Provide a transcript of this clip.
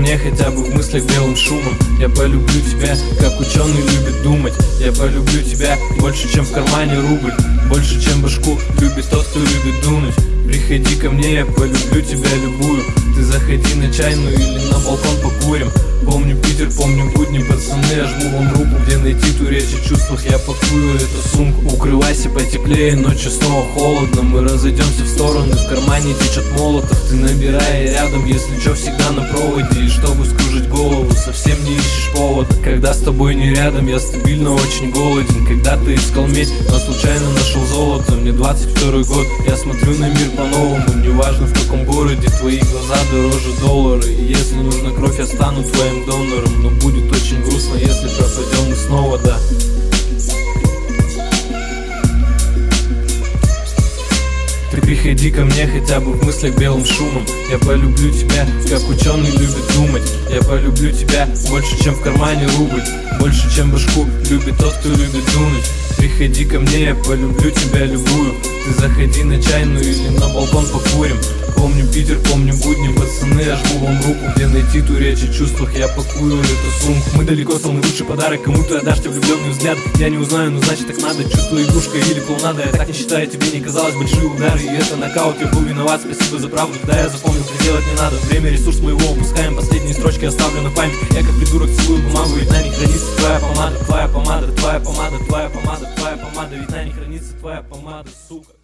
мне хотя бы в мыслях белым шумом. Я полюблю тебя, как ученый любит думать. Я полюблю тебя больше, чем в кармане рубль, больше, чем башку любит тот, кто любит дунуть. Приходи ко мне, я полюблю тебя любую. Ты заходи на чайную или на балкон покурим. Помню Питер, помню будни, пацаны, я жму вам руку. Где найти ту речь о чувствах, я пакую эту сумку. Укрывайся потеплее, ночью снова холодно. Мы разойдемся в стороны, в кармане течет молотов. Ты набирай рядом, если чё, всегда на проводе. И чтобы скружить голову, совсем не ищешь повода. Когда с тобой не рядом, я стабильно очень голоден. Когда ты искал медь, но случайно нашел золото. Мне 22-й год, я смотрю на мир по-новому. Неважно в каком городе, твои глаза дороже доллара. И если нужна кровь, я стану твоим донором. Но будет очень грустно, если пропадем мы снова, да. Ты приходи ко мне хотя бы в мыслях белым шумом. Я полюблю тебя, как ученый любит думать. Я полюблю тебя больше, чем в кармане рубль, больше, чем башку любит тот, кто любит дунуть. Приходи ко мне, я полюблю тебя любую. Ты заходи на чайную или на балкон покурим. Помню Питер, помню будни, пацаны, я жму вам руку. Где найти ту речь о чувствах, я пакую эту сумку. Мы далеко, самый лучший подарок, кому-то отдашь тебе влюбленный взгляд. Я не узнаю, но значит так надо, чувство игрушка или клоунада. Я так не считаю, тебе не казалось большие удары. И это нокаут, я был виноват, спасибо за правду. Да, я запомнил, что делать не надо. Время, ресурс моего упускаем, последние строчки оставлю на память. Я как придурок целую бумагу, ведь на ней хранится твоя помада. Твоя помада, твоя помада, твоя помада, твоя помада. Ведь на ней хранится твоя помада, сука.